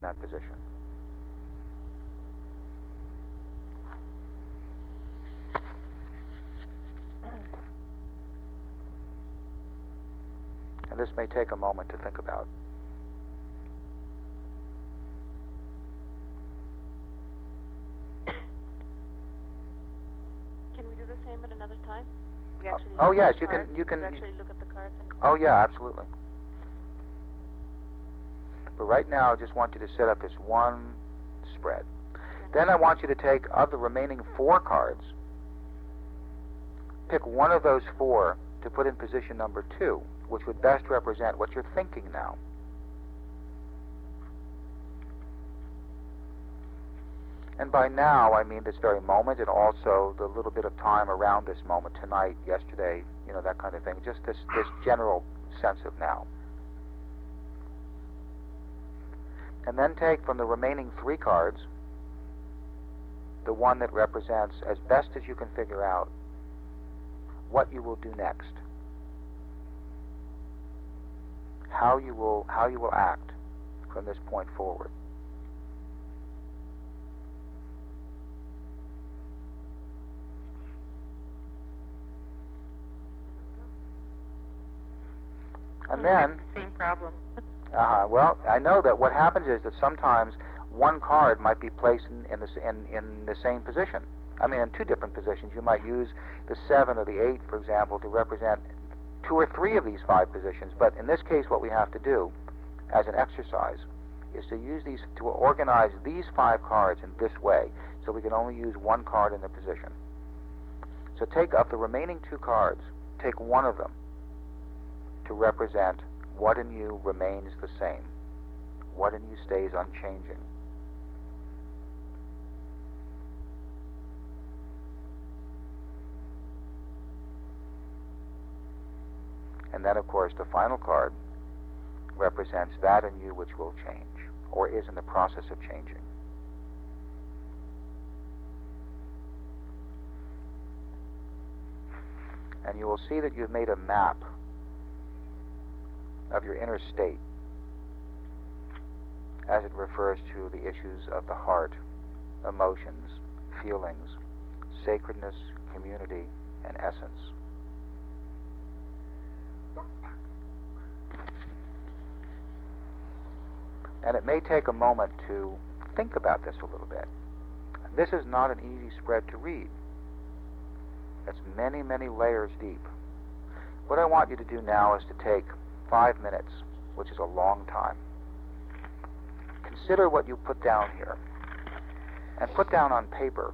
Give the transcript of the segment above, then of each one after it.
that position. And this may take a moment to think about. Can we do the same at another time? We Oh yes, you can. You can. We actually look at the cards. Oh yeah, absolutely. But right now, I just want you to set up this one spread. Then I want you to take, of the remaining 4 cards, pick one of those 4 to put in position number 2, which would best represent what you're thinking now. And by now, I mean this very moment, and also the little bit of time around this moment, tonight, yesterday, that kind of thing. Just this general sense of now. And then take from the remaining 3 cards the one that represents, as best as you can figure out, what you will do next. How you will act from this point forward. And then, same problem. well, I know that what happens is that sometimes one card might be placed in the same position. I mean, in 2 different positions. You might use the 7 or the 8, for example, to represent 2 or 3 of these 5 positions. But in this case, what we have to do, as an exercise, is to organize these 5 cards in this way, so we can only use one card in the position. So take up the remaining 2 cards, take one of them to represent what in you remains the same, what in you stays unchanging. And then, of course, the final card represents that in you which will change, or is in the process of changing. And you will see that you've made a map of your inner state as it refers to the issues of the heart, emotions, feelings, sacredness, community, and essence. And it may take a moment to think about this a little bit. This is not an easy spread to read. It's many, many layers deep. What I want you to do now is to take 5 minutes, which is a long time. Consider what you put down here, and put down on paper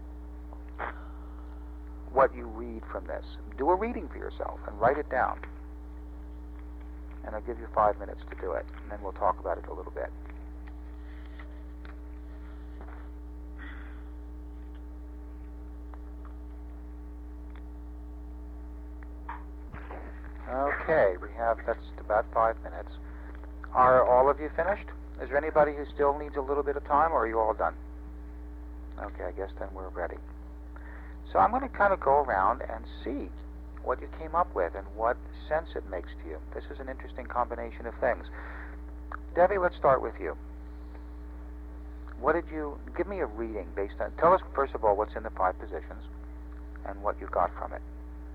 what you read from this. Do a reading for yourself and write it down. And I'll give you 5 minutes to do it, and then we'll talk about it a little bit. Okay, that's about 5 minutes. Are all of you finished? Is there anybody who still needs a little bit of time, or are you all done? Okay, I guess then we're ready. So I'm going to kind of go around and see what you came up with and what sense it makes to you. This is an interesting combination of things. Debbie, let's start with you. Give me a reading based on, tell us first of all what's in the 5 positions and what you got from it.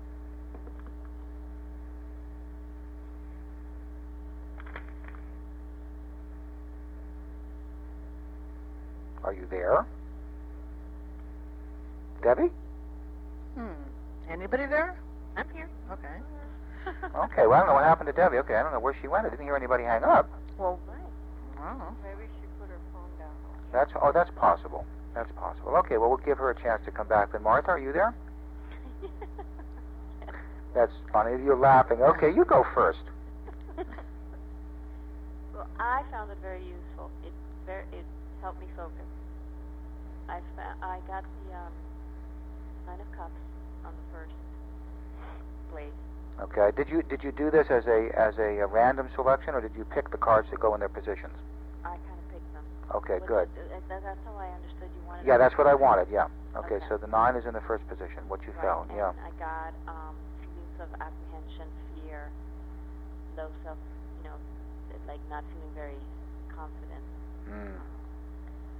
Are you there? Debbie? Anybody there? I'm here. Okay. Okay, well, I don't know what happened to Debbie. Okay, I don't know where she went. I didn't hear anybody hang up. Well, I don't know. Maybe she put her phone down. That's possible. That's possible. Okay, well, we'll give her a chance to come back. Then, Martha, are you there? That's funny. You're laughing. Okay, you go first. Well, I found it very useful. It helped me focus. I got the 9 of Cups on the first blade. Okay. Did you do this as a random selection, or did you pick the cards that go in their positions? I kind of picked them. Okay, good. That's how I understood you wanted. Yeah, that's what I wanted. Yeah. Okay, so the 9 is in the first position. What you felt? And Yeah. I got feelings of apprehension, fear, low self, like not feeling very confident.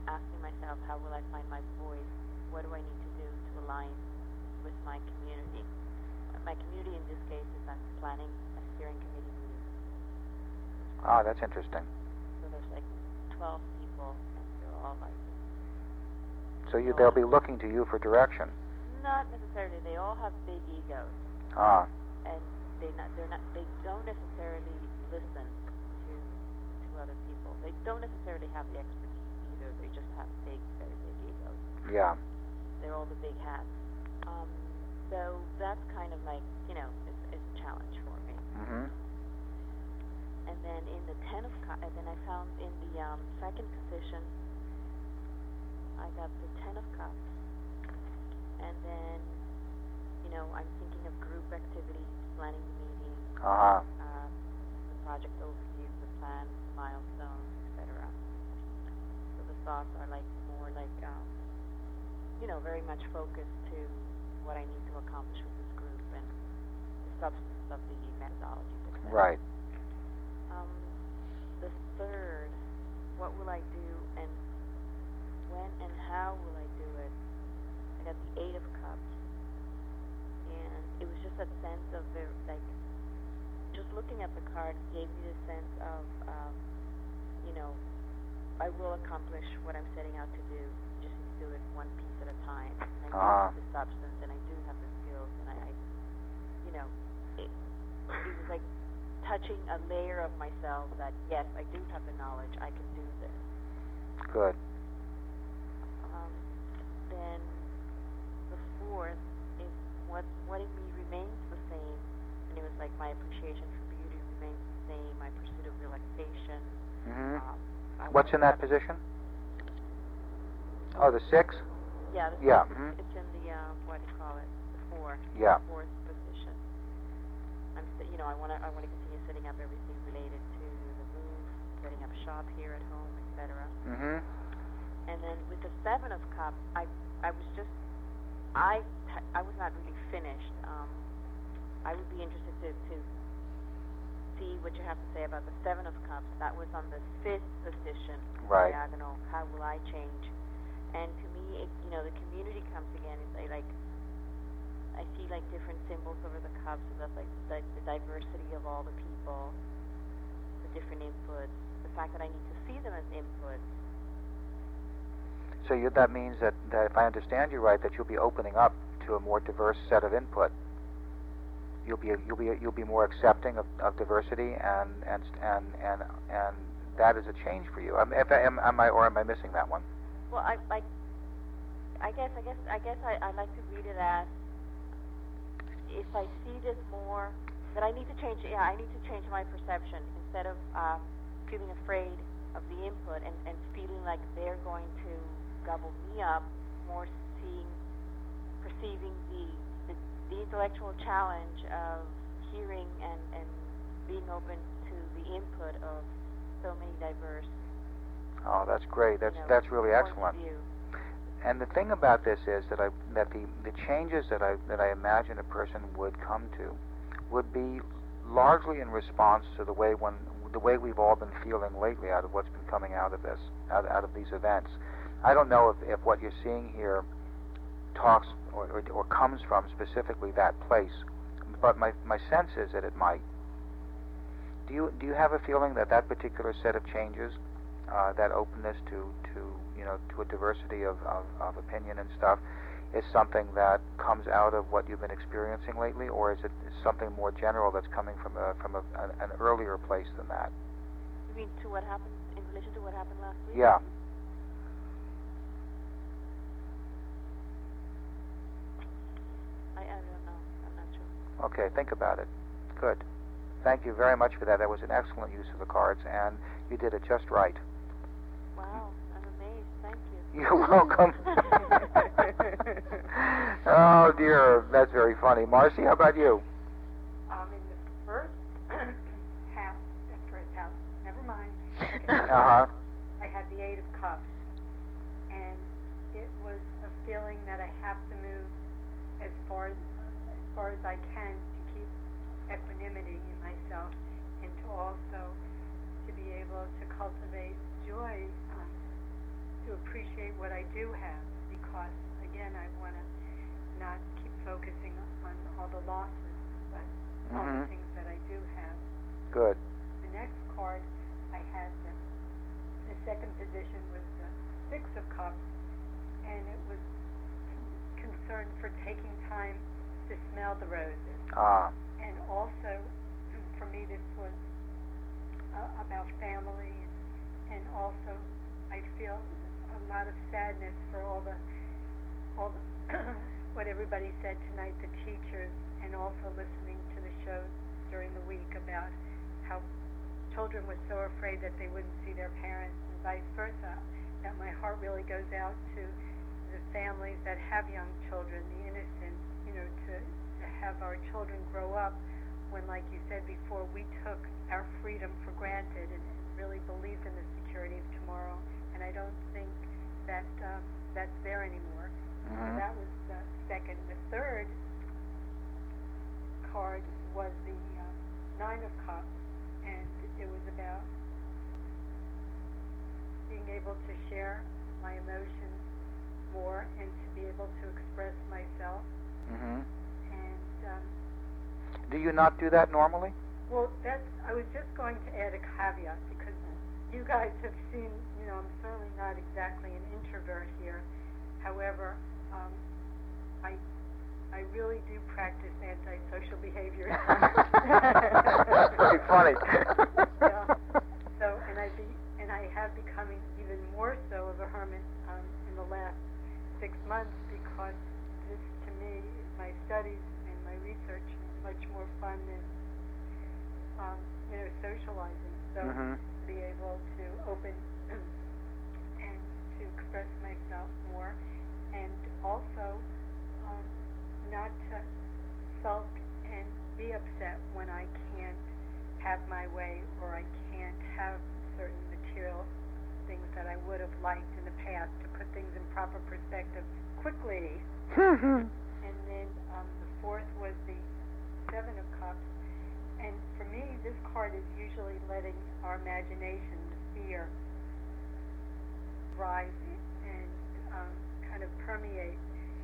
asking myself, how will I find my voice? What do I need to do to align with my community? My community in this case is I'm planning a steering committee meeting. Ah, that's interesting. So there's like 12 people, and they're all like... So they'll be looking to you for direction. Not necessarily. They all have big egos. Ah. And they don't necessarily listen to other people. They don't necessarily have the expertise either. They just have very big egos. Yeah. They're all the big hats. So that's kind of like, it's a challenge for me. Mm-hmm. And then in the and then I found in the second position, I got the 10 of Cups. And then, I'm thinking of group activities, planning the meeting, the project overview, the plan, milestones, etc. So the thoughts are like more like, very much focused to what I need to accomplish with this group and the substance of the methodology. Right. The third, what will I do and when and how will I do it? I got the 8 of Cups, and it was just that sense of just looking at the card gave me the sense of, I will accomplish what I'm setting out to do. Just need to do it one piece at a time. And I do have the substance, and I do have the skills, and it was like touching a layer of myself that yes, I do have the knowledge. I can do this. Good. Then the fourth is what in me remains the same, and it was like my appreciation for beauty remains the same, my pursuit of relaxation. Mm-hmm. What's in that position? Oh, the 6? Yeah. Mm-hmm. It's in the what do you call it? The 4. Yeah. The 4th position. I want to continue setting up everything related to the move, setting up shop here at home, etc. Mm-hmm. And then with the 7 of Cups, I was not really finished. I would be interested to see what you have to say about the 7 of Cups. That was on the 5th position, right. Diagonal. How will I change? And to me, the community comes again. It's like I see like different symbols over the cups, so that's like the diversity of all the people, the different inputs, the fact that I need to see them as inputs. So that means that if I understand you right, that you'll be opening up to a more diverse set of input. You'll be more accepting of diversity, and that is a change for you. Am I missing that one? Well, I guess I like to read it as, if I see this more, that I need to change. Yeah, I need to change my perception instead of feeling afraid of the input and feeling like they're going to gobble me up. More perceiving the intellectual challenge of hearing and being open to the input of so many diverse. Oh, that's great. That's really excellent. And the thing about this is that the changes that I imagine a person would come to would be largely in response to the way we've all been feeling lately out of what's been coming out of this, out of these events. I don't know if what you're seeing here talks or comes from specifically that place, but my sense is that it might. Do you have a feeling that particular set of changes, that openness to a diversity of opinion and stuff, is something that comes out of what you've been experiencing lately, or is it something more general that's coming from an earlier place than that? You mean to what happened in relation to what happened last week? Yeah. I don't know. I'm not sure. Okay, think about it. Good. Thank you very much for that. That was an excellent use of the cards, and you did it just right. Wow, I'm amazed. Thank you. You're welcome. Oh, dear. That's very funny. Marcy, how about you? In the first house, never mind. Uh-huh. I had the 8 of Cups, and it was a feeling that I have to move as far as I can to keep equanimity in myself, and to also to be able to cultivate joy to appreciate what I do have, because again, I want to not keep focusing on all the losses, but all the things that I do have. Good. The next card I had, the second position was the Six of Cups, and it was concern for taking time to smell the roses. And also, for me, this was about family, and also I feel a lot of sadness for all the what everybody said tonight, the teachers, and also listening to the shows during the week about how children were so afraid that they wouldn't see their parents, and vice versa. That my heart really goes out to the families that have young children, the innocence, to have our children grow up when, like you said before, we took our freedom for granted and really believed in the security of tomorrow. And I don't think that that's there anymore. So that was the second. The third card was the Nine of Cups, and it was about being able to share my emotions more and to be able to express myself. And do you not do that normally? Well, I was just going to add a caveat, because you guys have seen, I'm certainly not exactly an introvert here. However, I really do practice antisocial behavior. Very funny. Yeah. So, and I have become even more so of a hermit in the last 6 months, because this, to me, my studies and my research is much more fun than socializing. So to be able to open and to express myself more, and also not to sulk and be upset when I can't have my way, or I can't have certain material things that I would have liked in the past, to put things in proper perspective quickly. And then the fourth was the Seven of Cups. And for me, this card is usually letting our imagination, the fear, rise and kind of permeate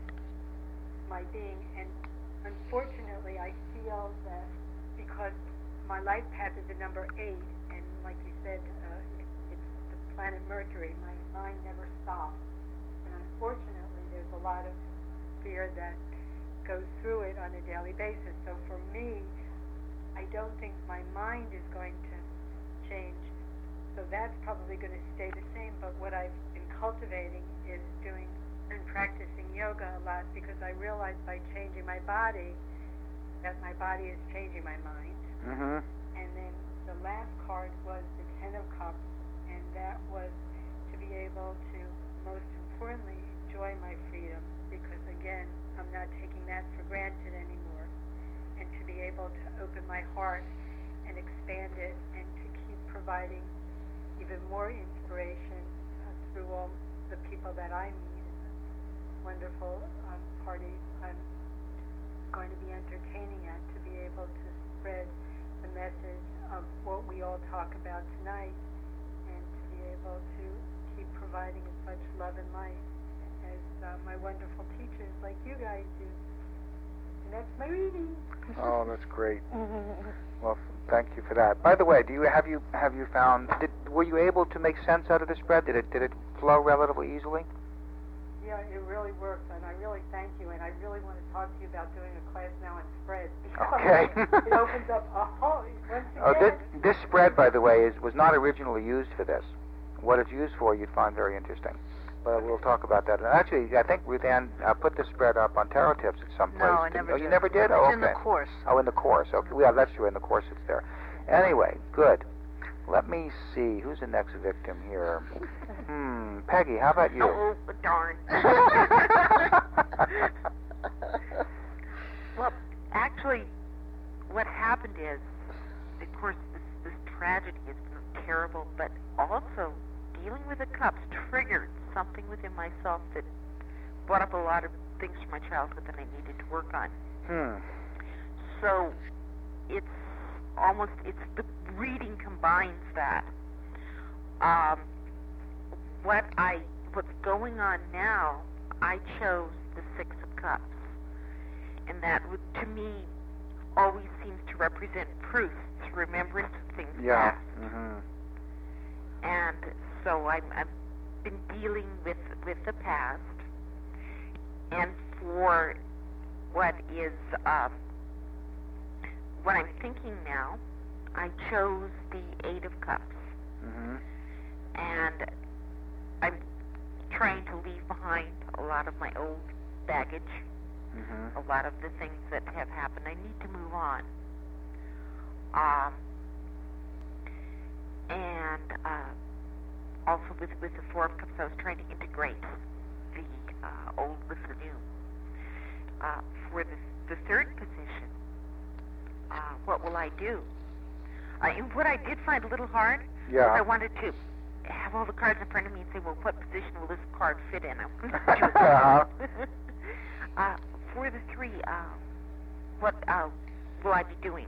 my being. And unfortunately, I feel that because my life path is a number 8, and like you said, it's the planet Mercury, my mind never stops. And unfortunately, there's a lot of fear that goes through it on a daily basis. So for me, I don't think my mind is going to change. So that's probably going to stay the same. But what I've been cultivating is doing and practicing yoga a lot, because I realized by changing my body that my body is changing my mind. And then the last card was the Ten of Cups, and that was to be able to, most importantly, enjoy my freedom, because again, I'm not taking that for granted anymore, and to be able to open my heart and expand it, and to keep providing even more inspiration through all the people that I meet in the wonderful parties I'm going to be entertaining at, to be able to spread the message of what we all talk about tonight, and to be able to keep providing as much love and light as my wonderful teachers like you guys do. And that's my reading. Oh, that's great. Well, thank you for that. By the way, have you found? Were you able to make sense out of the spread? Did it flow relatively easily? Yeah, it really works, and I really thank you. And I really want to talk to you about doing a class now on spreads. Okay. It opens up a whole. Once again, this spread, by the way, was not originally used for this. What it's used for, you'd find very interesting. But we'll talk about that. And actually, I think Ruth Ann put the spread up on Tarot Tips at some place. No, I never did. You never did? It's Oh, okay. in the course. Oh, in the course. Okay. Yeah, that's true. In the course, it's there. Anyway, good. Let me see. Who's the next victim here? Peggy, how about you? Oh, darn. Well, actually, what happened is, of course, this tragedy has been terrible, but also dealing with the cups triggered something within myself that brought up a lot of things from my childhood that I needed to work on. So it's the reading combines that. What I what's going on now, I chose the Six of Cups. And that, would, to me, always seems to represent proof, remembrance of things past. Mm-hmm. And so I've been dealing with the past. And for what is what I'm thinking now, I chose the Eight of Cups. Mm-hmm. And I'm trying to leave behind a lot of my old baggage, Mm-hmm. a lot of the things that have happened. I need to move on. And also with the Four of Cups, I was trying to integrate the old with the new. For the third position, what will I do? What I did find a little hard was I wanted to have all the cards in front of me and say, well, what position will this card fit in? For the three, what will I be doing?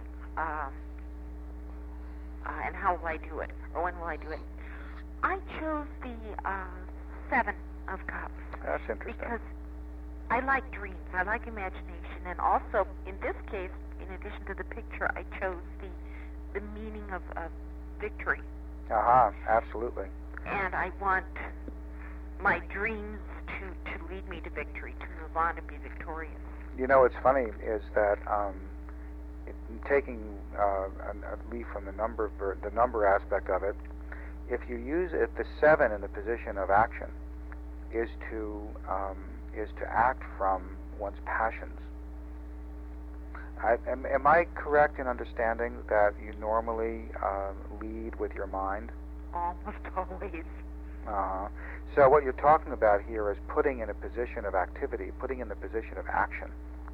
And how will I do it? Or when will I do it? I chose the Seven of Cups. That's interesting. Because I like dreams. I like imagination. And also, in this case, in addition to the picture, I chose the meaning of victory. Absolutely. And I want my dreams to lead me to victory, to move on and be victorious. You know, what's funny is that taking a leaf from the number aspect of it, if you use it, the seven in the position of action is to act from one's passions. Am I correct in understanding that you normally lead with your mind? Almost always. So what you're talking about here is putting in a position of activity, putting in the position of action.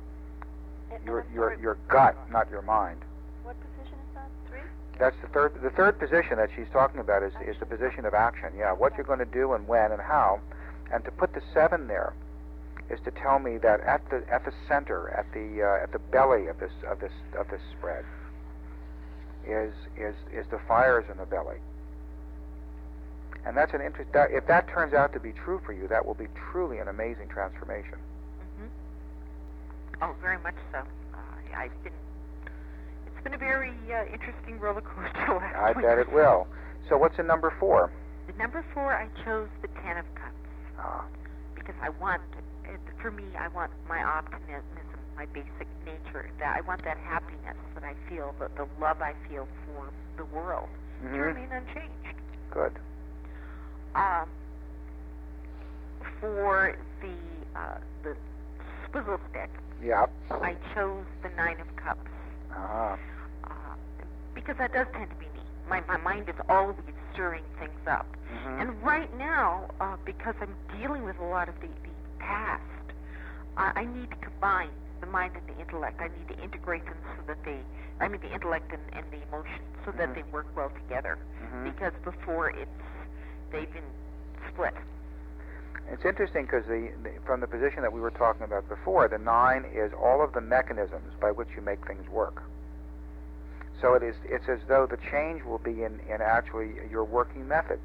Your gut, not your mind. What position is that? 3? That's the third position that she's talking about is the position of action. Yeah, what you're going to do and when and how, and to put the 7 there is to tell me that at the center, at the belly of this spread is the fires in the belly. And that's an interest. If that turns out to be true for you, that will be truly an amazing transformation. Mm-hmm. Oh, very much so. It's been a very interesting roller coaster last I bet it will. So what's in number 4? The number 4, I chose the Ten of Cups. Because I want, for me, I want my optimism, my basic nature. That I want that happiness that I feel, the love I feel for the world, to remain unchanged. Good. For the swizzle stick, I chose the Nine of Cups. Because that does tend to be me. My mind is always stirring things up. And right now, because I'm dealing with a lot of the past, I need to combine the mind and the intellect. I need to integrate them so that the intellect and the emotion, so that they work well together. Because before they've been split. It's interesting because from the position that we were talking about before, the 9 is all of the mechanisms by which you make things work. So it's as though the change will be in actually your working method.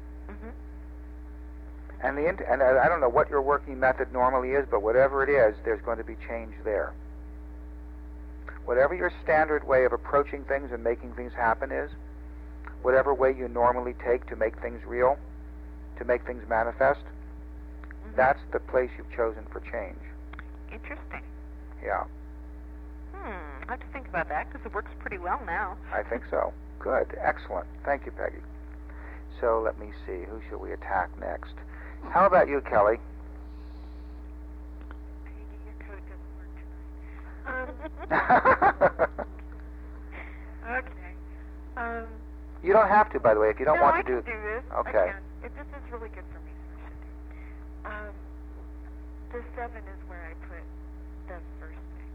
And I don't know what your working method normally is, but whatever it is, there's going to be change there. Whatever your standard way of approaching things and making things happen is, whatever way you normally take to make things real, to make things manifest, that's the place you've chosen for change. Interesting. Yeah. I have to think about that because it works pretty well now. I think so. Good. Excellent. Thank you, Peggy. So let me see. Who shall we attack next? How about you, Kelly? Peggy, your code doesn't work tonight. Okay. You don't have to, by the way, if you don't want to do... I can do this. Okay. I can. If this is really good for me, so I should do. The 7 is where I put the first thing.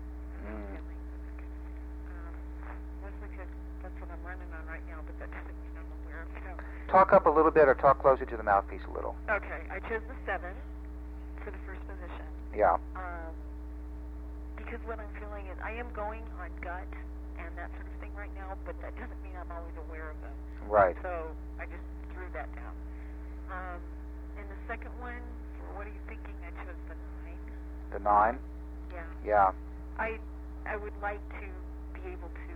Mostly because that's what I'm running on right now, but that doesn't mean I'm aware of it. Talk up a little bit or talk closer to the mouthpiece a little. Okay, I chose the 7 for the first position. Yeah. Because what I'm feeling is I am going on gut and that sort of thing right now, but that doesn't mean I'm always aware of them. Right. So I just threw that down. And the second one, for what are you thinking? I chose the 9. The 9? Yeah. Yeah. I would like to be able to,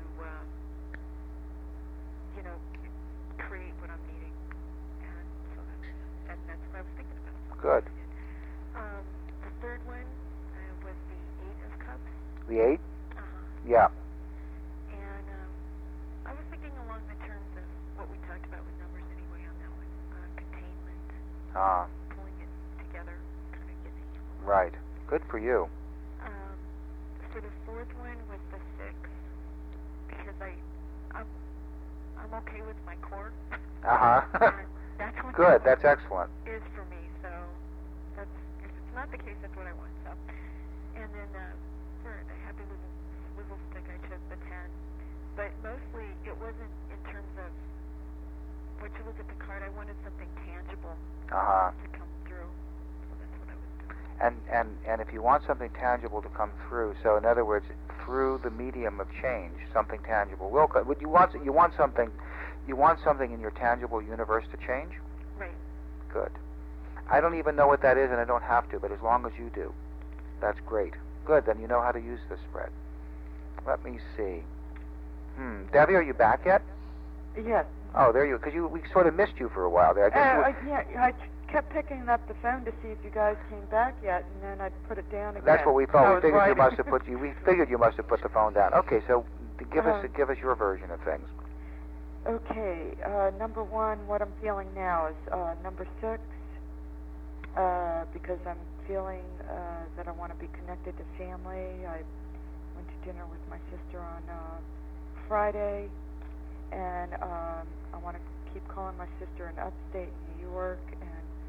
create what I'm needing, and so that's what I was thinking about. Good. The third one was the 8 of Cups. The 8? Uh-huh. Yeah. And I was thinking along the terms of what we talked about with numbers anyway on that one, containment, pulling it together, kind of getting it. Right. Good for you. So the fourth one was the 6, because I'm okay with my core. And that's what Good. That's excellent. is for me. So that's, if it's not the case, that's what I want. So, and then for the happy little swivel stick, I chose the 10. But mostly, it wasn't in terms of once you look at the card, I wanted something tangible to come through. So that's what I was doing. And if you want something tangible to come through, so in other words, through the medium of change, something tangible will come. You want something in your tangible universe to change? Right. Good. I don't even know what that is, and I don't have to, but as long as you do, that's great. Good, then you know how to use this spread. Let me see. Debbie, are you back yet? Yes. Oh, there you. Because we sort of missed you for a while there. I kept picking up the phone to see if you guys came back yet, and then I'd put it down again. That's what we thought. We figured right. you must have put We figured you must have put the phone down. Okay, so give us your version of things. Okay, number 1, what I'm feeling now is number 6, because I'm feeling that I want to be connected to family. I went to dinner with my sister on Friday, and I want to keep calling my sister in upstate New York, and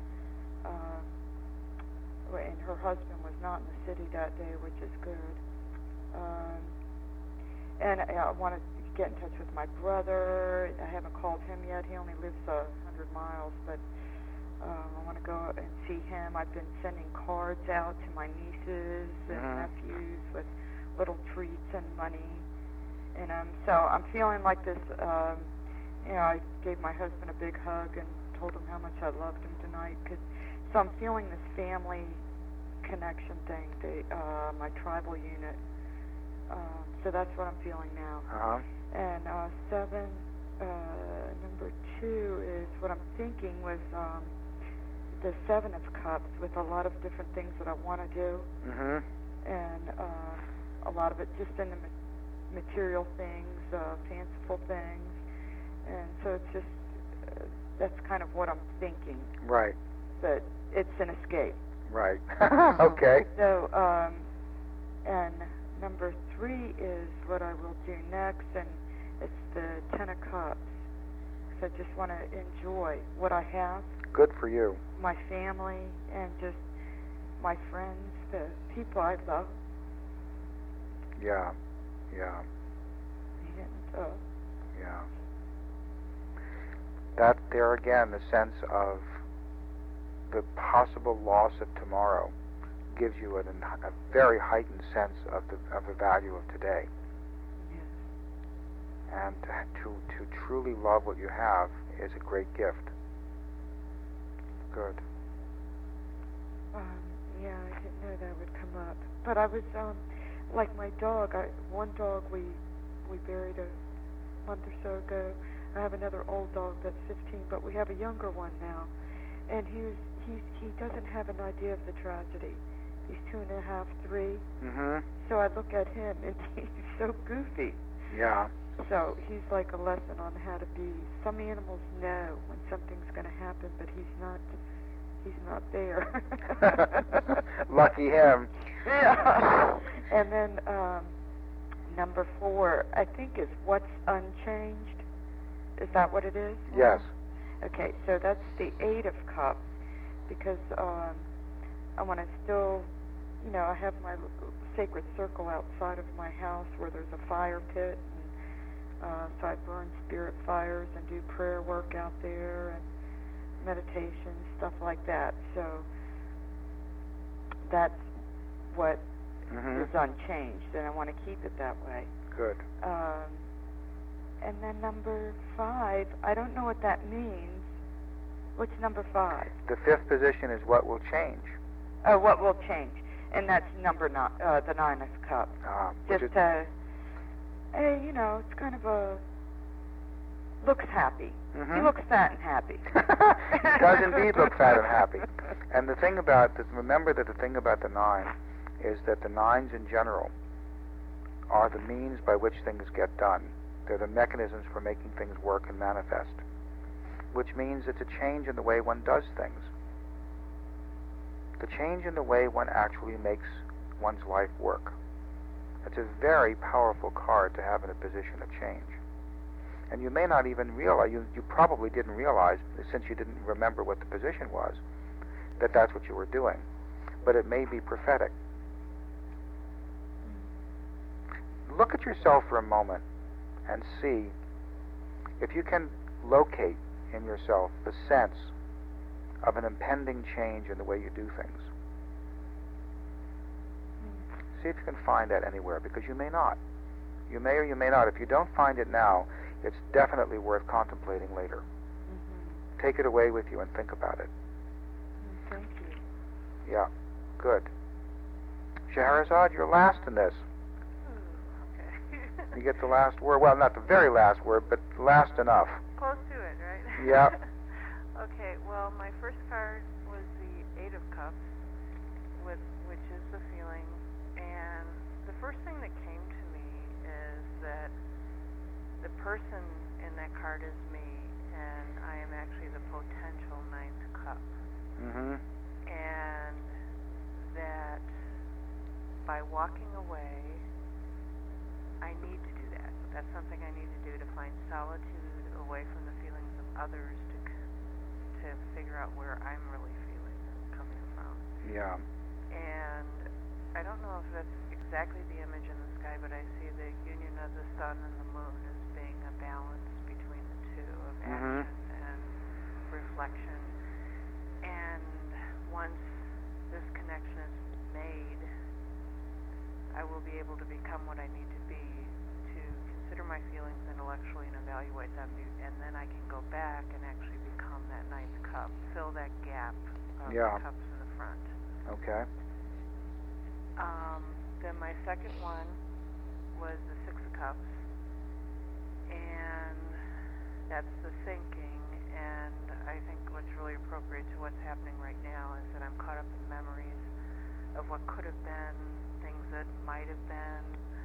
her husband was not in the city that day, which is good. And I want to get in touch with my brother. I haven't called him yet. He only lives 100 miles, but I want to go and see him. I've been sending cards out to my nieces and nephews with little treats and money. And so I'm feeling like this. I gave my husband a big hug and told him how much I loved him tonight. So I'm feeling this family connection thing, my tribal unit. So that's what I'm feeling now. And 7, number 2 is what I'm thinking was the 7 of Cups with a lot of different things that I want to do. And a lot of it just in the material things, fanciful things. And so it's just, that's kind of what I'm thinking. Right. But it's an escape. Right. Okay. So, and number 3 is what I will do next, and it's the 10 of Cups. So I just want to enjoy what I have. Good for you. My family and just my friends, the people I love. Yeah. Yeah. And, yeah. That there again, the sense of the possible loss of tomorrow gives you a very heightened sense of the value of today. Yes. And to truly love what you have is a great gift. Good. Yeah, I didn't know that would come up. But I was, like my dog, one dog we buried a month or so ago. I have another old dog that's 15, but we have a younger one now. And he doesn't have an idea of the tragedy. He's 2.5, 3. So I look at him, and he's so goofy. Yeah. So he's like a lesson on how to be. Some animals know when something's going to happen, but he's not there. Lucky him. Yeah. And then number 4, I think, is what's unchanged. Is that what it is? Yes. Okay, so that's the 8 of Cups, because I want to still, I have my sacred circle outside of my house where there's a fire pit, and so I burn spirit fires and do prayer work out there and meditation, stuff like that. So that's what is unchanged, and I want to keep it that way. Good. And then number 5, I don't know what that means, What's number 5? The 5th position is what will change. Oh, what will change? And that's number 9, the 9 of Cups. Just, it's kind of a... looks happy. Mm-hmm. He looks fat and happy. He does indeed look fat and happy. And the thing about this, remember that the thing about the 9 is that the 9s in general are the means by which things get done. They're the mechanisms for making things work and manifest, which means it's a change in the way one does things. The change in the way one actually makes one's life work. It's a very powerful card to have in a position of change. And you may not even realize, you probably didn't realize, since you didn't remember what the position was, that that's what you were doing. But it may be prophetic. Look at yourself for a moment and see if you can locate in yourself the sense of an impending change in the way you do things. See if you can find that anywhere, because you may not. You may or you may not. If you don't find it now, it's definitely worth contemplating later. Mm-hmm. Take it away with you and think about it. Thank you. Yeah, good. Scheherazade, you're last in this. Okay. You get the last word. Well, not the very last word, but last enough. Close to it, right? Yeah. Okay, well, my first card was the 8 of Cups, which is the feeling. And the first thing that came to me is that the person in that card is me, and I am actually the potential 9th cup. Mm-hmm. And that by walking away, I need to do that. That's something I need to do to find solitude away from the feelings of others, to figure out where I'm really feeling coming from. Yeah. And I don't know if that's exactly the image in the sky, but I see the union of the sun and the moon as being a balance between the two of action and reflection. And once this connection is made, I will be able to become what I need to be, to consider my feelings intellectually and evaluate them, and then I can go back and actually become that 9th cup, fill that gap of the cups in the front. Okay. Then my second one was the 6 of Cups, and that's the thinking, and I think what's really appropriate to what's happening right now is that I'm caught up in memories of what could have been, things that might have been,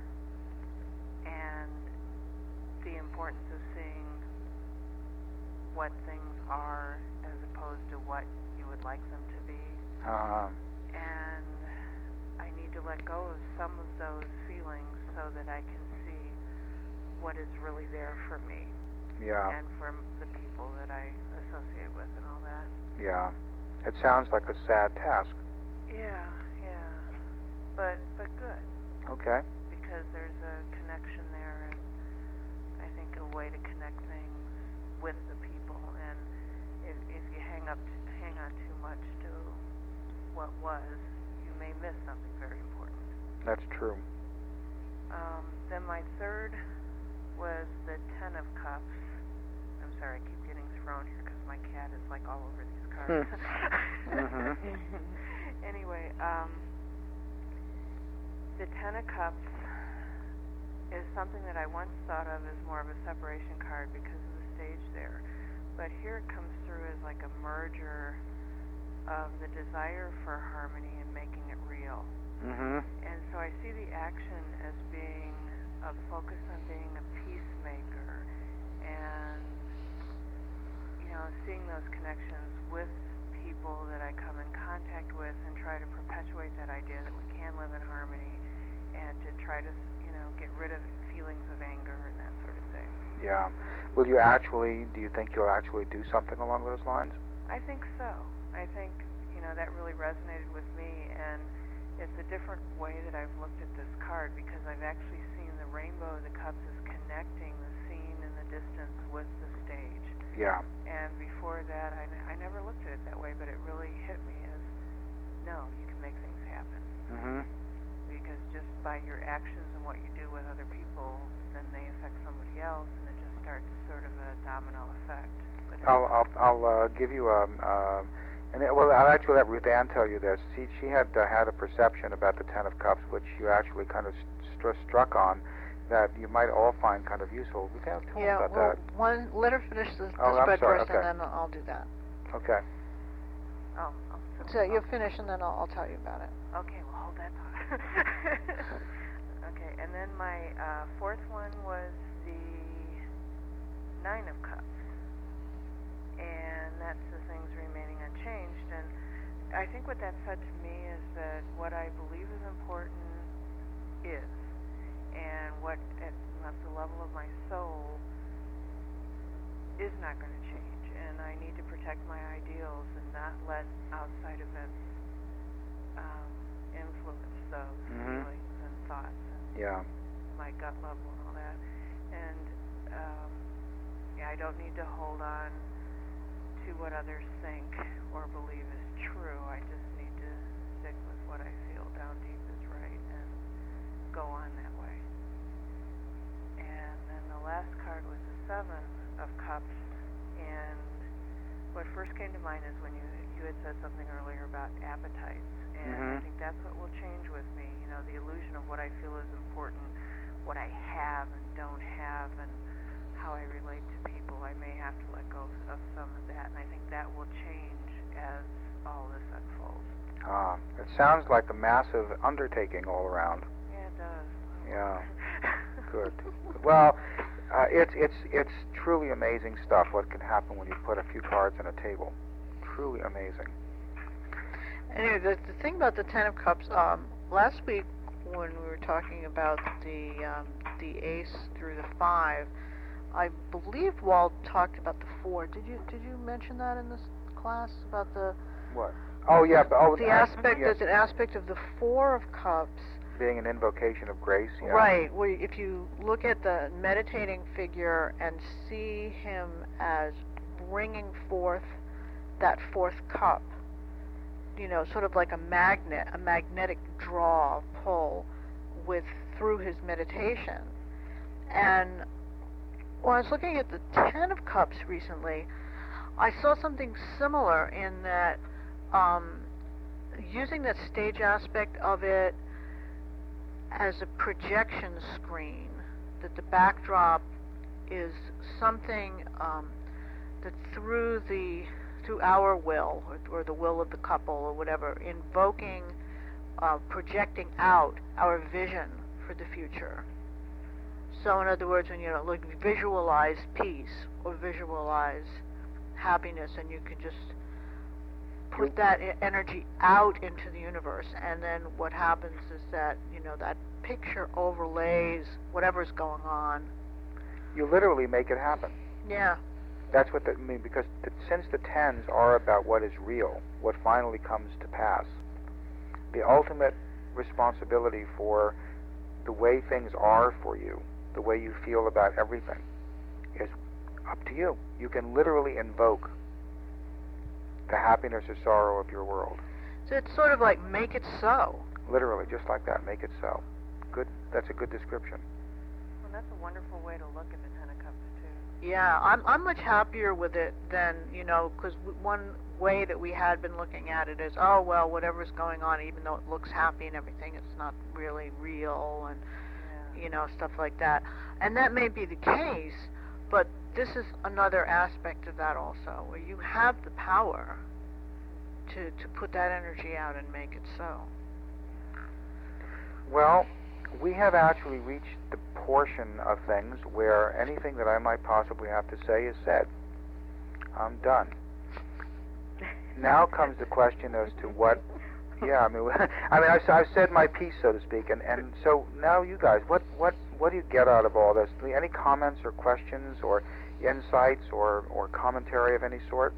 and the importance of seeing what things are as opposed to what you would like them to be. And I need to let go of some of those feelings so that I can see what is really there for me. Yeah. And for the people that I associate with and all that. Yeah. It sounds like a sad task. Yeah. But good. Okay. Because there's a connection there, and I think a way to connect things with the people. And if you hang on too much to what was, you may miss something very important. That's true. Then my third was the 10 of Cups. I'm sorry, I keep getting thrown here because my cat is like all over these cards. Anyway, the 10 of Cups is something that I once thought of as more of a separation card because of the stage there. But here it comes through as like a merger of the desire for harmony and making it real. And so I see the action as being a focus on being a peacemaker and, seeing those connections with people that I come in contact with and try to perpetuate that idea that we can live in harmony and to try to, get rid of feelings of anger and that sort of thing. Yeah. Do you think you'll actually do something along those lines? I think so. I think, that really resonated with me, and it's a different way that I've looked at this card because I've actually seen the Rainbow of the Cups as connecting the scene in the distance with the stage. Yeah. And before that, I never looked at it that way, but it really hit me as, no, you can make things happen. Because just by your actions and what you do with other people, then they affect somebody else, and it just starts sort of a domino effect. But I'll I'll give you I'll actually let Ruth Ann tell you this. She had had a perception about the Ten of Cups, which you actually kind of struck on, that you might all find kind of useful. Ruth Ann, tell us about that. Let her finish the I'm spread sorry, first, okay. and then I'll do that. Okay. Oh, So you finish, and then I'll tell you about it. okay, well, hold that thought. Okay, and then my fourth one was the Nine of Cups. And that's the things remaining unchanged. And I think what that said to me is that what I believe is important is, and what at the level of my soul is not going to change. And I need to protect my ideals and not let outside events influence those feelings and thoughts and my gut level and all that. And I don't need to hold on to what others think or believe is true. I just need to stick with what I feel down deep is right and go on that way. And then the last card was the Seven of Cups, and what first came to mind is when you had said something earlier about appetites, and I think that's what will change with me, the illusion of what I feel is important, what I have and don't have, and how I relate to people. I may have to let go of some of that, and I think that will change as all this unfolds. It sounds like a massive undertaking all around. Yeah, it does. Yeah. Good. Well, it's truly amazing stuff what can happen when you put a few cards on a table. Truly amazing. Anyway, the thing about the Ten of Cups, last week when we were talking about the Ace through the Five, I believe Walt talked about the Four. Did you mention that in this class about the what? Oh yeah, the aspect. There's an aspect of the Four of Cups being an invocation of grace. Yeah. Right. Well, if you look at the meditating figure and see him as bringing forth that fourth cup, sort of like a magnet, a magnetic draw, pull through his meditation. And when I was looking at the Ten of Cups recently, I saw something similar in that using that stage aspect of it as a projection screen, that the backdrop is something that through our will or the will of the couple or whatever, invoking, projecting out our vision for the future. So in other words, when visualize peace or visualize happiness, and you can just put that energy out into the universe, and then what happens is that that picture overlays whatever's going on. You literally make it happen. Yeah. That's what because since the tens are about what is real, what finally comes to pass, the ultimate responsibility for the way things are for you, the way you feel about everything, is up to you. You can literally invoke the happiness or sorrow of your world. So it's sort of like make it so. Literally, just like that, make it so. Good. That's a good description. Well, that's a wonderful way to look at the Ten of Cups too. Yeah, I'm much happier with it than because one way that we had been looking at it is, oh well, whatever's going on, even though it looks happy and everything, it's not really real, and stuff like that. And that may be the case, but this is another aspect of that also, where you have the power to put that energy out and make it so. Well, we have actually reached the portion of things where anything that I might possibly have to say is said. I'm done. Now comes the question as to what. Yeah, I've said my piece, so to speak, and so now you guys, what do you get out of all this? Any comments or questions or insights or commentary of any sort?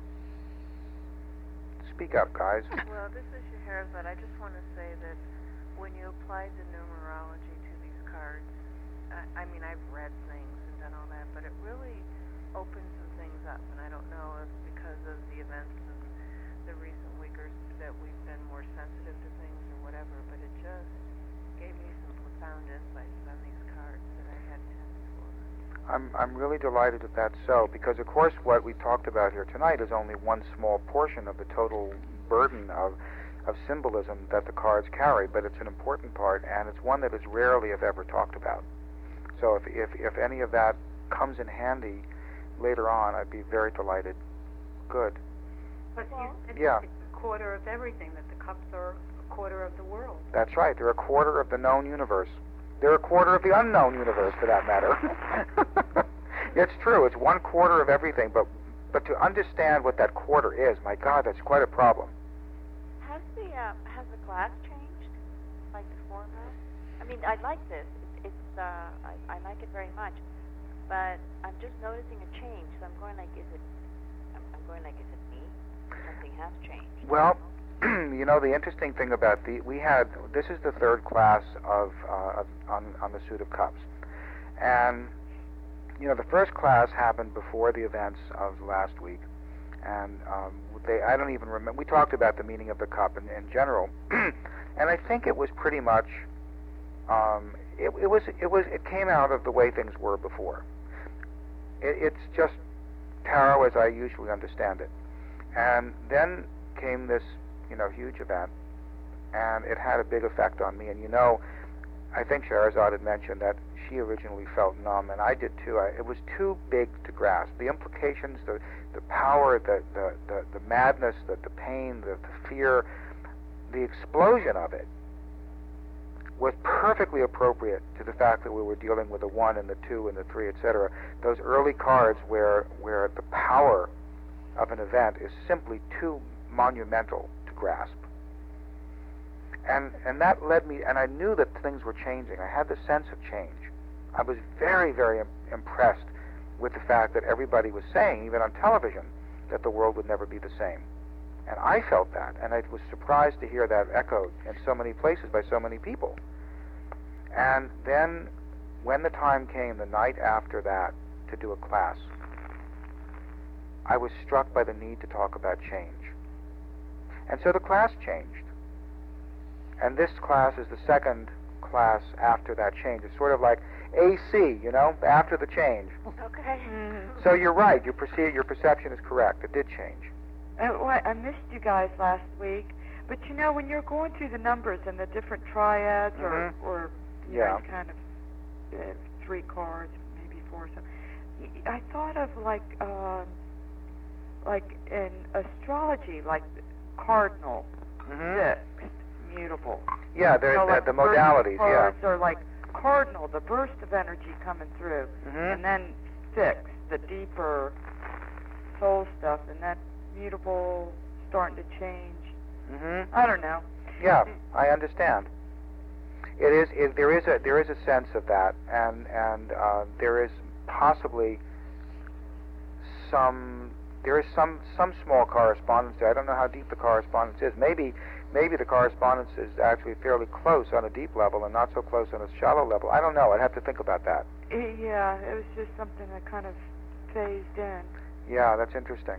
Speak up, guys. Well, this is Scheherazade. I just want to say that when you apply the numerology to these cards, I've read things and done all that, but it really opens some things up, and I don't know if because of the events of the recent week or that we've been more sensitive to things or whatever, but it just gave me some profound insights on these cards that I hadn't had before. I'm really delighted that that's so, because of course what we talked about here tonight is only one small portion of the total burden of symbolism that the cards carry, but it's an important part, and it's one that is rarely, if ever, talked about. So if any of that comes in handy later on, I'd be very delighted. Good. But Yeah. it's a quarter of everything, that the cups are a quarter of the world. That's right. They're a quarter of the known universe. They're a quarter of the unknown universe, for that matter. It's true. It's 1/4 of everything, but to understand what that quarter is, my God, that's quite a problem. Has the class changed, like the format? I mean, I like this. I like it very much, but I'm just noticing a change. So I'm going like, is it me? Something has changed. Well, you know, the interesting thing about this is the third class on the Suit of Cups, and you know, the first class happened before the events of last week, and I don't even remember. We talked about the meaning of the cup in general, and I think it was pretty much it came out of the way things were before. It's just tarot as I usually understand it, and then came this, you know, huge event, and it had a big effect on me. And you know, I think Scheherazade had mentioned that she originally felt numb, and I did too. It was too big to grasp. The implications, the power, the madness, the pain, the fear, the explosion of it was perfectly appropriate to the fact that we were dealing with the 1 and the 2 and the 3, etc. Those early cards where the power of an event is simply too monumental to grasp. And that led me, and I knew that things were changing. I had the sense of change. I was very, very impressed with the fact that everybody was saying, even on television, that the world would never be the same. And I felt that, and I was surprised to hear that echoed in so many places by so many people. And then, when the time came, the night after that, to do a class, I was struck by the need to talk about change. And so the class changed. And this class is the second class after that change. It's sort of like AC, you know, after the change. Okay. So you're right. Your perception is correct. It did change. I missed you guys last week, but you know, when you're going through the numbers and the different triads or you know, kind of 3 cards, maybe 4, so I thought of like in astrology, like cardinal, fixed, mutable. Yeah, there's like the modalities. Cards are like cardinal, the burst of energy coming through, and then fixed, the deeper soul stuff, and that mutable starting to change. I don't know. Yeah, I understand. There is a sense of that, and there is possibly some small correspondence there. I don't know how deep the correspondence is. Maybe the correspondence is actually fairly close on a deep level and not so close on a shallow level. I don't know. I'd have to think about that. Yeah, it was just something that kind of phased in. Yeah, that's interesting.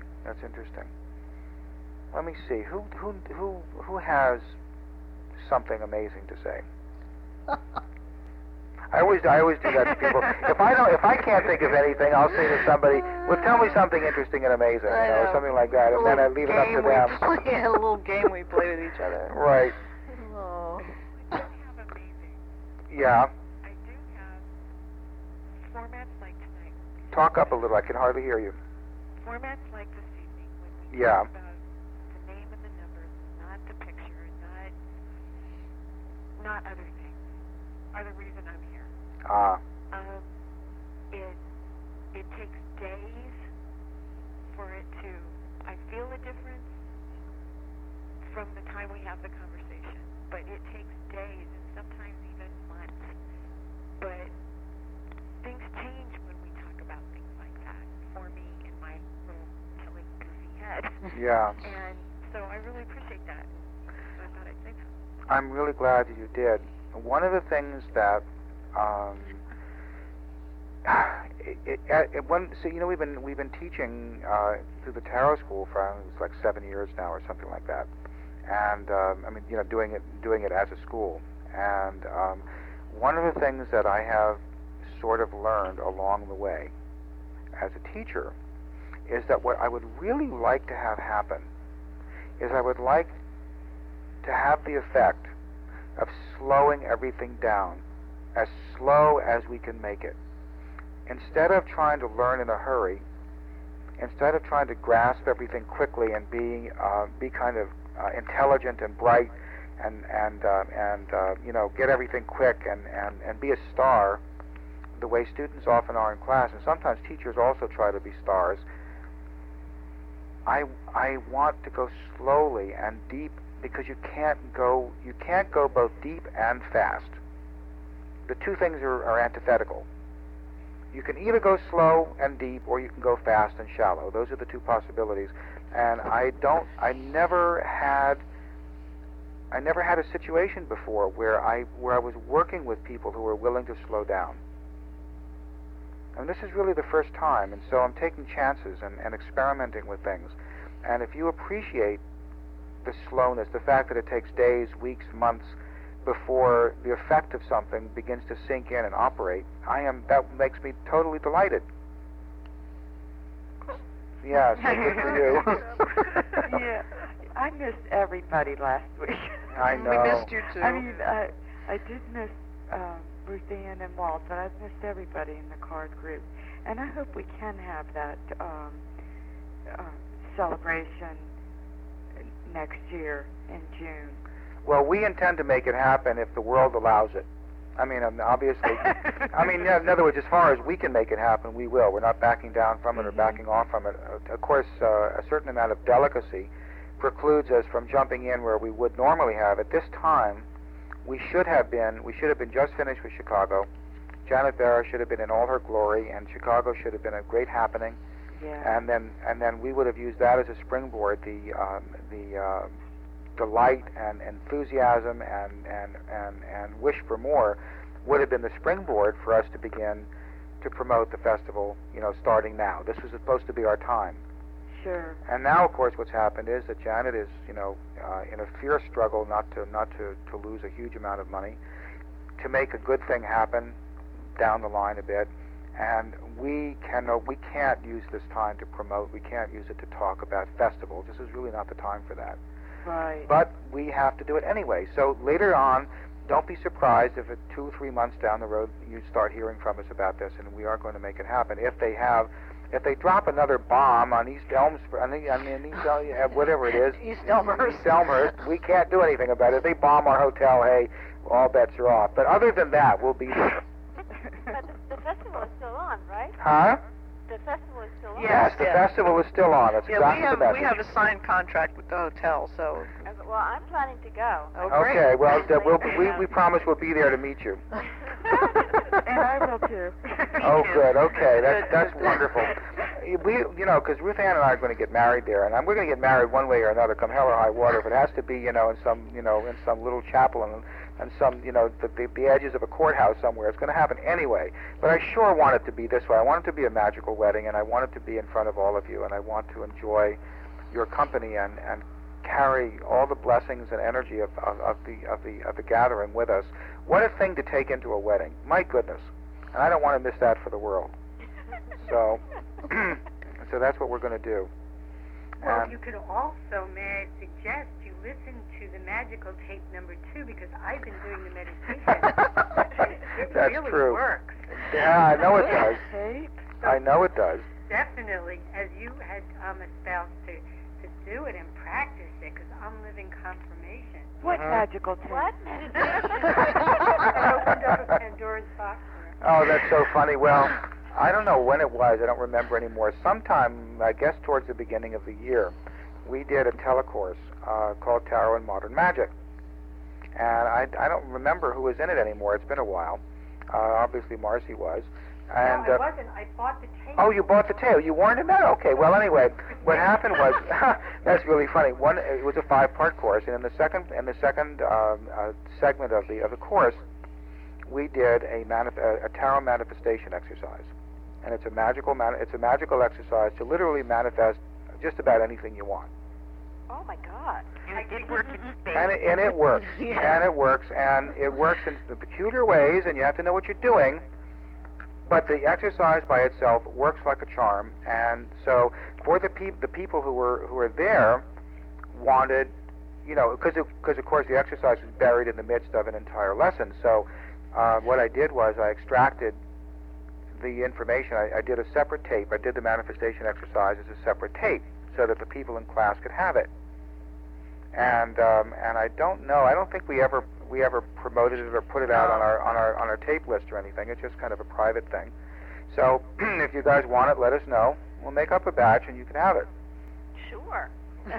Let me see. Who has something amazing to say? I always do that to people. If I can't think of anything, I'll say to somebody, "Well, tell me something interesting and amazing," or something like that, and then I leave it up to them. A little game we play with each other. Right. Oh. I do have amazing. Yeah. I do have formats like tonight. Talk up a little. I can hardly hear you. Formats like this evening when we Yeah. talk about the name and the numbers, not the picture, not other things, are the reason I'm here. It takes days for it to. I feel a difference from the time we have the conversation, but it takes days and sometimes even months. But things change when we talk about things like that. For me, in my little silly goofy head. Yeah. And so I really appreciate that. So I thought I'd say that. I'm really glad that you did. One of the things that we've been teaching through the tarot school for it's like 7 years now or something like that, and doing it as a school. And one of the things that I have sort of learned along the way as a teacher is that what I would really like to have happen is I would like to have the effect of slowing everything down, as slow as we can make it. Instead of trying to learn in a hurry, instead of trying to grasp everything quickly and be kind of intelligent and bright and get everything quick and be a star, the way students often are in class, and sometimes teachers also try to be stars. I want to go slowly and deep, because you can't go both deep and fast. The two things are antithetical. You can either go slow and deep, or you can go fast and shallow. Those are the two possibilities. And I never had a situation before where I was working with people who were willing to slow down. And this is really the first time, and so I'm taking chances and experimenting with things. And if you appreciate the slowness, the fact that it takes days, weeks, months before the effect of something begins to sink in and operate, that makes me totally delighted. Yeah, so good for you. Yeah, I missed everybody last week. I know. We missed you too. I mean, I did miss Ruth Ann and Walt, but I've missed everybody in the card group. And I hope we can have that celebration next year in June. Well, we intend to make it happen if the world allows it. I mean, obviously. In other words, as far as we can make it happen, we will. We're not backing down from it or backing off from it. Of course, a certain amount of delicacy precludes us from jumping in where we would normally have. At this time, we should have been just finished with Chicago. Janet Barra should have been in all her glory, and Chicago should have been a great happening. Yeah. And then we would have used that as a springboard. The delight and enthusiasm and wish for more would have been the springboard for us to begin to promote the festival, starting now. This was supposed to be our time. Sure. And now, of course, what's happened is that Janet is, in a fierce struggle not to lose a huge amount of money, to make a good thing happen down the line a bit. And we can't use this time to promote. We can't use it to talk about festivals. This is really not the time for that. Right. But we have to do it anyway. So later on, don't be surprised if 2 or 3 months down the road you start hearing from us about this, and we are going to make it happen. If they drop another bomb on East Elmhurst, whatever it is, East Elmhurst, we can't do anything about it. If they bomb our hotel, hey, all bets are off. But other than that, we'll be there. But the festival is still on, right? Huh? The festival is still on. Yes, the festival is still on. That's exactly the message. we have a signed contract with the hotel, so. Well, I'm planning to go. Oh, great. Okay, well, we promise we'll be there to meet you. And I will too. Oh, good. Okay, that's wonderful. Because Ruth Ann and I are going to get married there, and we're going to get married one way or another, come hell or high water. If it has to be, in some little chapel and some, the edges of a courthouse somewhere, it's going to happen anyway. But I sure want it to be this way. I want it to be a magical wedding, and I want it to be in front of all of you, and I want to enjoy your company and carry all the blessings and energy of the gathering with us. What a thing to take into a wedding. My goodness. And I don't want to miss that for the world. So that's what we're going to do. Well, you could also, may I suggest, you listen to the magical tape number 2, because I've been doing the meditation. It That's really true. works. Yeah, I know it does. Tape? I know it does. Definitely, as you had espoused to do it and practice it, because I'm living confirmation. What magical tape? What? I opened up a Pandora's box. Oh, that's so funny. Well, I don't know when it was. I don't remember anymore. Sometime, I guess towards the beginning of the year, we did a telecourse called Tarot and Modern Magic. And I don't remember who was in it anymore. It's been a while. Obviously, Marcy was. And, no, I wasn't. I bought the tape. Oh, you bought the tape. You weren't in that? Okay. Well, anyway, what happened was, that's really funny. It was a 5-part course, and in the second segment of the course, we did a tarot manifestation exercise, and it's a magical exercise to literally manifest just about anything you want. Oh my God! It works in space. And it works. And it works in peculiar ways, and you have to know what you're doing. But the exercise by itself works like a charm, and so for the people who were there wanted, because of course the exercise was buried in the midst of an entire lesson. So what I did was I extracted the information. I did a separate tape. I did the manifestation exercise as a separate tape so that the people in class could have it. And I don't know. I don't think we ever promoted it or put it out on our tape list or anything. It's just kind of a private thing. So if you guys want it, let us know. We'll make up a batch and you can have it. Sure.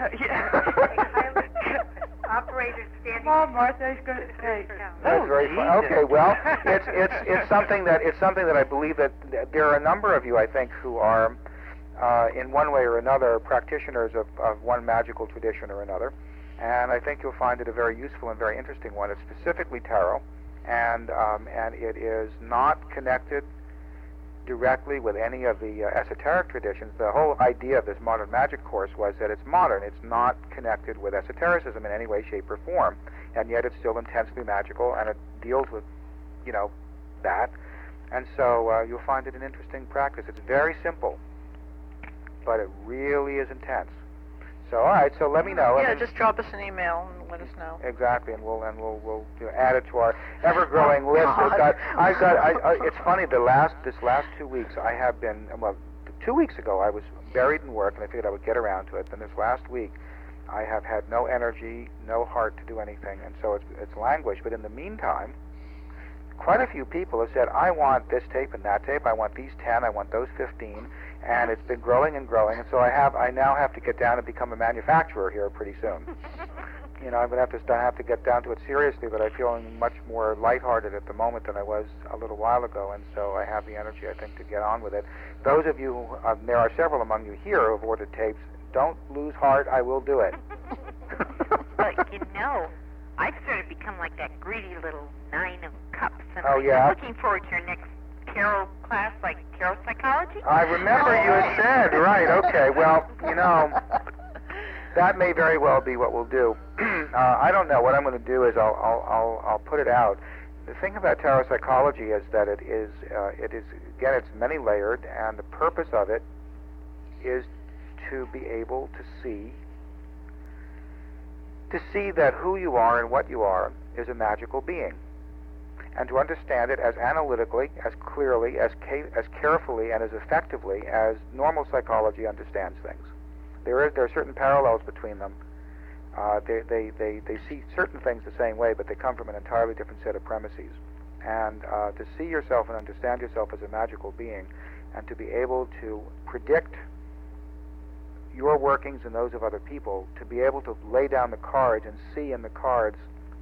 Operator standing. Come on, Martha. He's going to say. That's very fun. Okay, well, it's something that I believe that there are a number of you, I think, who are in one way or another practitioners of one magical tradition or another, and I think you'll find it a very useful and very interesting one. It's specifically tarot, and it is not connected directly with any of the esoteric traditions. The whole idea of this modern magic course was that it's modern. It's not connected with esotericism in any way, shape, or form, and yet it's still intensely magical, and it deals with, that. And so you'll find it an interesting practice. It's very simple, but it really is intense. So all right, so let me know. Yeah, just drop us an email and let us know. Exactly, and we'll add it to our ever-growing list. It's funny. This last 2 weeks, I have been 2 weeks ago I was buried in work, and I figured I would get around to it. Then this last week, I have had no energy, no heart to do anything, and so it's languished. But in the meantime, quite a few people have said, I want this tape and that tape. I want these 10. I want those 15. And it's been growing and growing, and so I now have to get down and become a manufacturer here pretty soon. I'm going to have to get down to it seriously, but I'm feeling much more lighthearted at the moment than I was a little while ago, and so I have the energy, I think, to get on with it. Those of you, there are several among you here who have ordered tapes. Don't lose heart. I will do it. But I've sort of become like that greedy little 9 of cups, and I'm looking forward to your next tarot class, like tarot psychology. I remember you had said, right, okay, well, that may very well be what we'll do. I don't know. What I'm going to do is I'll put it out. The thing about tarot psychology is that it is again, it's many layered, and the purpose of it is to be able to see that who you are and what you are is a magical being, and to understand it as analytically, as clearly, as carefully, and as effectively as normal psychology understands things. There are certain parallels between them. They see certain things the same way, but they come from an entirely different set of premises. And to see yourself and understand yourself as a magical being, and to be able to predict your workings and those of other people, to be able to lay down the cards and see in the cards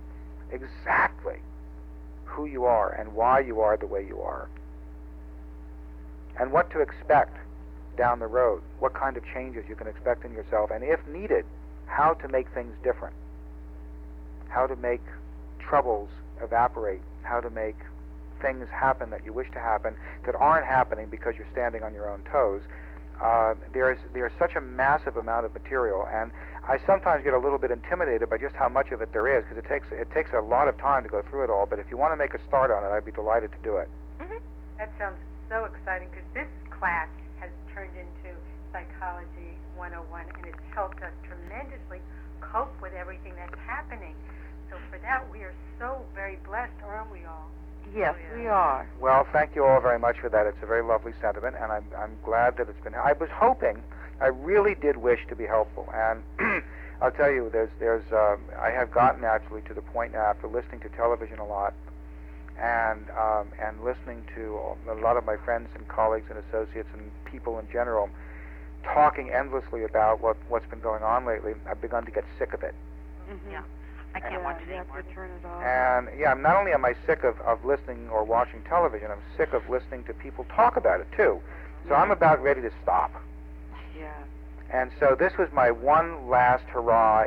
exactly who you are and why you are the way you are, and what to expect down the road, what kind of changes you can expect in yourself, and if needed, how to make things different, how to make troubles evaporate, how to make things happen that you wish to happen that aren't happening because you're standing on your own toes. There's such a massive amount of material, and I sometimes get a little bit intimidated by just how much of it there is, because it takes a lot of time to go through it all. But if you want to make a start on it, I'd be delighted to do it. Mm-hmm. That sounds so exciting, because this class has turned into Psychology 101, and it's helped us tremendously cope with everything that's happening. So for that, we are so very blessed, aren't we all? Yes, we are. Well, thank you all very much for that. It's a very lovely sentiment, and I'm glad that it's been. I was hoping, I really did wish to be helpful, and I'll tell you, I have gotten actually to the point now, after listening to television a lot, and listening to a lot of my friends and colleagues and associates and people in general talking endlessly about what's been going on lately. I've begun to get sick of it. Mm-hmm. Yeah. I can't watch it anymore. Turn it off. And not only am I sick of listening or watching television, I'm sick of listening to people talk about it too. So I'm about ready to stop. Yeah. And so this was my one last hurrah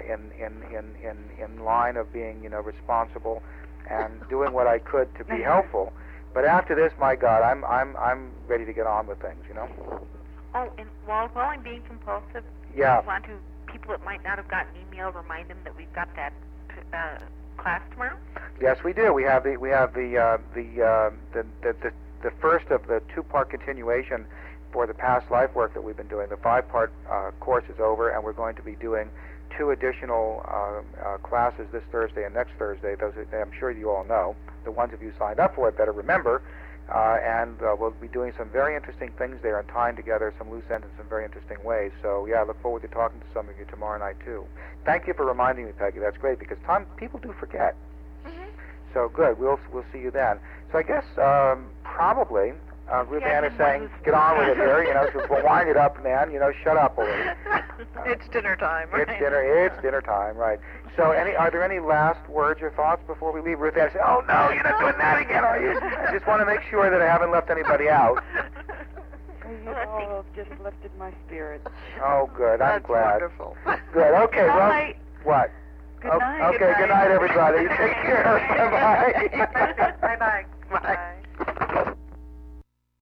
in line of being responsible and doing what I could to be helpful. But after this, my God, I'm ready to get on with things. Oh, and while I'm being compulsive, yeah. I want to people that might not have gotten an email, remind them that we've got that class tomorrow. Yes, we do. We have the the first of the 2-part continuation for the past life work that we've been doing. The 5-part course is over, and we're going to be doing 2 additional classes this Thursday and next Thursday. Those I'm sure you all know. The ones of you signed up for it better remember. And we'll be doing some very interesting things there and tying together some loose ends in some very interesting ways. So, yeah, I look forward to talking to some of you tomorrow night, too. Thank you for reminding me, Peggy. That's great, because people do forget. So, good. We'll see you then. So I guess probably Ruth Ann is saying, get on with it here. So we'll wind it up, man. Shut up already. It's dinner time, right? It's dinner time, right. So are there any last words or thoughts before we leave? Ruth Ann said, oh, no, you're not doing that again, are you? I just want to make sure that I haven't left anybody out. You all just lifted my spirit. Oh, good. I'm glad. That's wonderful. Good. Okay. Good Well, night. what? Good night. Okay. Good night, everybody. Take care. Bye. Bye-bye. Bye.